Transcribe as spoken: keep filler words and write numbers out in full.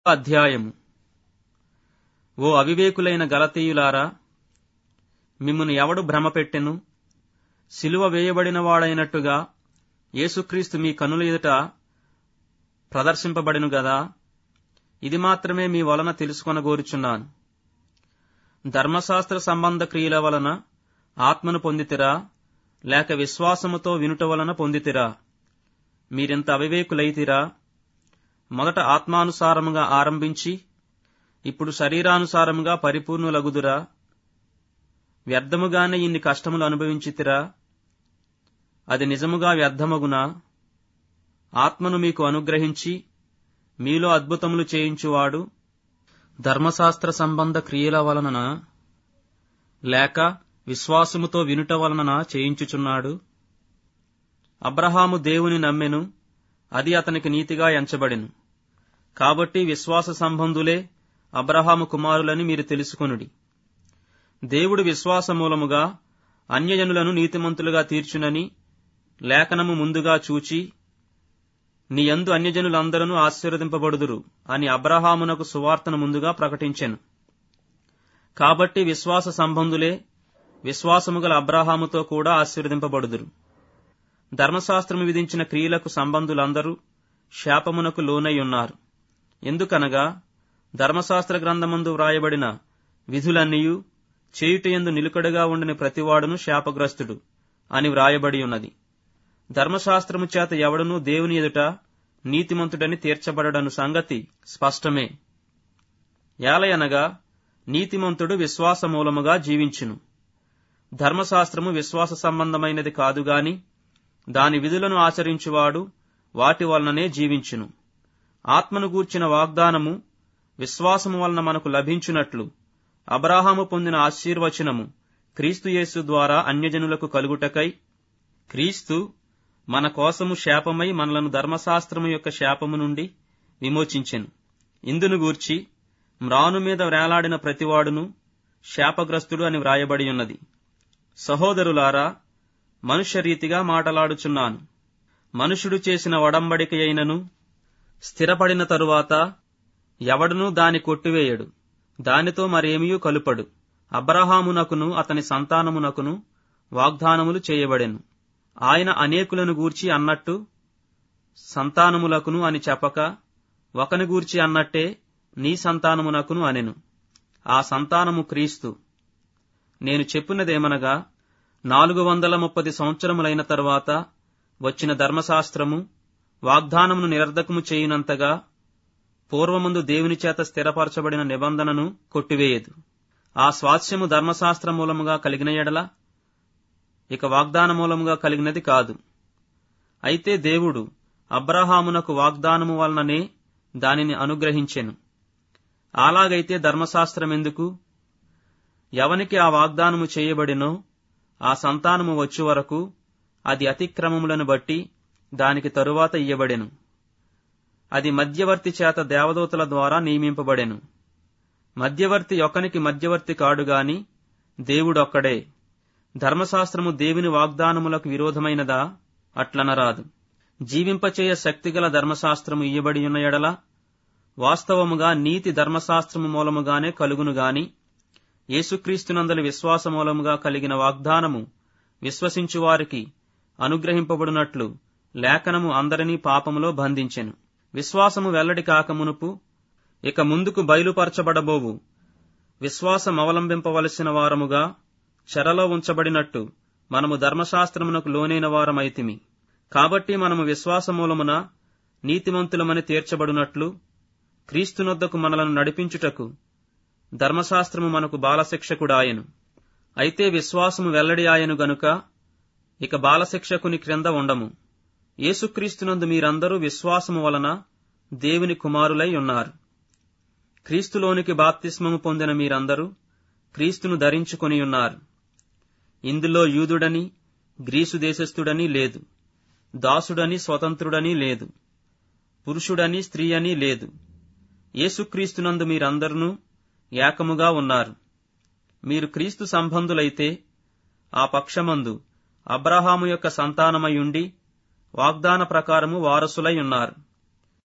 అధ్యాయము. ఓ అవివేకులైన గలతీయులారా, మిమ్మును ఎవడు భ్రమపెట్టెను? సిలువ వేయబడిన వాడైనట్టుగా యేసుక్రీస్తు మీ కనుల ఎదుట ప్రదర్శింపబడెను గదా. ఇది మాత్రమే మీ వలన తెలుసుకొనగోరుచున్నాను. ధర్మశాస్త్ర సంబంధ క్రియల వలన ఆత్మను పొందితిరా, లేక విశ్వాసముతో వినుట వలన పొందితిరా? మీరింత అవివేకులైతిరా. మొదట ఆత్మానుసారముగా ఆరంభించి ఇప్పుడు శరీరానుసారముగా పరిపూర్ణులగుదురా? వ్యర్థముగానే ఇన్ని కష్టములు అనుభవించితిరా? అది నిజముగా వ్యర్థమగునా? ఆత్మను మీకు అనుగ్రహించి మీలో అద్భుతములు చేయించువాడు ధర్మశాస్త్ర సంబంధ క్రియల వలన లేక విశ్వాసముతో వినుట వలన చేయించుచున్నాడు? అబ్రహాము దేవుని నమ్మెను, అది అతనికి నీతిగా ఎంచబడెను. కాబట్టి విశ్వాస సంబంధులే అబ్రహాము కుమారులని మీరు తెలుసుకొనుడి. దేవుడు విశ్వాస మూలముగా అన్యజనులను నీతిమంతులుగా తీర్చునని లేఖనము ముందుగా చూచి, నీ యందు అన్యజనులందరూ ఆశీర్వదింపబడుదురు అని అబ్రహామునకు సువార్తను ముందుగా ప్రకటించెను. కాబట్టి విశ్వాస సంబంధులే విశ్వాసము గల అబ్రహాముతో కూడా ఆశీర్వదింపబడుదురు. ధర్మశాస్త్రము విధించిన క్రియలకు సంబంధులందరూ శాపమునకు లోనై ఉన్నారు. ఎందుకనగా ధర్మశాస్త్ర గ్రంథమందు వ్రాయబడిన విధులన్నీయు చేయుటయందు నిలుకడగా ఉండని ప్రతివాడును శాపగ్రస్తుడు అని వ్రాయబడి ఉన్నది. ధర్మశాస్త్రము చేత ఎవడునూ దేవుని ఎదుట నీతిమంతుడని తీర్చబడడను సంగతి స్పష్టమే. ఏలయనగా నీతిమంతుడు విశ్వాస మూలముగా జీవించును. ధర్మశాస్త్రము విశ్వాస సంబంధమైనది కాదుగాని దాని విధులను ఆచరించువాడు వాటి వలననే జీవించును. ఆత్మను గూర్చిన వాగ్దానము విశ్వాసము వలన మనకు లభించునట్లు అబ్రాహాము పొందిన ఆశీర్వచనము క్రీస్తు యేసు ద్వారా అన్యజనులకు కలుగుటకై క్రీస్తు మన కోసము శాపమై మనలను ధర్మశాస్త్రము యొక్క శాపము నుండి విమోచించెను. ఇందును గూర్చి మ్రాను మీద వ్రేలాడిన ప్రతివాడును శాపగ్రస్తుడు అని వ్రాయబడి ఉన్నది. సహోదరులారా, మనుష్యరీతిగా మాటలాడుచున్నాను. మనుషుడు చేసిన ఒడంబడిక అయినను స్థిరపడిన తరువాత ఎవడునూ దాని కొట్టివేయడు, దానితో మరేమియూ కలుపడు. అబ్రహామునకును అతని సంతానమునకును వాగ్దానములు చేయబడెను. ఆయన అనేకులను గూర్చి అన్నట్టు సంతానములకును అని చెప్పక ఒకని గూర్చి అన్నట్టే నీ సంతానమునకును అనెను. ఆ సంతానము క్రీస్తు. నేను చెప్పినదేమనగా, నాలుగు వందల ముప్పది సంవత్సరములైన తరువాత వచ్చిన ధర్మశాస్త్రము వాగ్దానమును నిరర్ధకము చేయునంతగా పూర్వముందు దేవుని చేత స్థిరపరచబడిన నిబంధనను కొట్టివేయదు. ఆ స్వాస్యము ధర్మశాస్త్ర మూలముగా కలిగిన ఎడల ఇక వాగ్దాన మూలముగా కలిగినది కాదు. అయితే దేవుడు అబ్రహామునకు వాగ్దానము వలననే దానిని అనుగ్రహించెను. అలాగైతే ధర్మశాస్త్రమెందుకు? ఎవనికి ఆ వాగ్దానము చేయబడినో ఆ సంతానము వచ్చు వరకు అది అతిక్రమములను బట్టి దానికి తరువాత ఇయ్యబడెను. అది మధ్యవర్తి చేత దేవదూతల ద్వారా నియమింపబడెను. మధ్యవర్తి ఒకనికి మధ్యవర్తి కాడుగాని దేవుడొక్కడే. ధర్మశాస్త్రము దేవుని వాగ్దానములకు విరోధమైనదా? అట్లనరాదు. జీవింపచేయ శక్తిగల ధర్మశాస్త్రము ఇయ్యబడి ఉన్న ఎడల వాస్తవముగా నీతి ధర్మశాస్త్రము మూలముగానే కలుగునుగాని యేసుక్రీస్తునందలి విశ్వాస మూలముగా కలిగిన వాగ్దానము విశ్వసించువారికి అనుగ్రహింపబడినట్లు లేఖనము అందరినీ పాపములో బంధించెను. విశ్వాసము వెల్లడి కాకమునుపు ఇక ముందుకు బయలుపరచబడబోవు విశ్వాసమవలంబింపవలసిన వారముగా చెరలో ఉంచబడినట్టు మనము ధర్మశాస్త్రమునకు లోనైన వారమైతిమి. కాబట్టి మనము విశ్వాసమూలమున నీతిమంతులమని తీర్చబడినట్లు క్రీస్తునొద్దకు మనలను నడిపించుటకు ధర్మశాస్త్రము మనకు బాలశిక్షకుడాయెను. అయితే విశ్వాసము వెల్లడి ఆయను గనుక ఇక బాలశిక్షకుని క్రింద ఉండము. యేసుక్రీస్తునందు మీరందరూ విశ్వాసము వలన దేవుని కుమారులై ఉన్నారు. క్రీస్తులోనికి బాప్తిస్మము పొందిన మీరందరూ క్రీస్తును ధరించుకొని ఉన్నారు. ఇందులో యూదుడని గ్రీసు దేశస్థుడని లేదు, దాసుడని స్వతంత్రుడని లేదు, పురుషుడని స్త్రీ అని లేదు. యేసుక్రీస్తునందు మీరందరూ ఏకముగా ఉన్నారు. మీరు క్రీస్తు సంబంధులైతే ఆ పక్షమందు అబ్రహాము యొక్క సంతానమయుండి వాగ్దాన ప్రకారము వారసులై ఉన్నారు.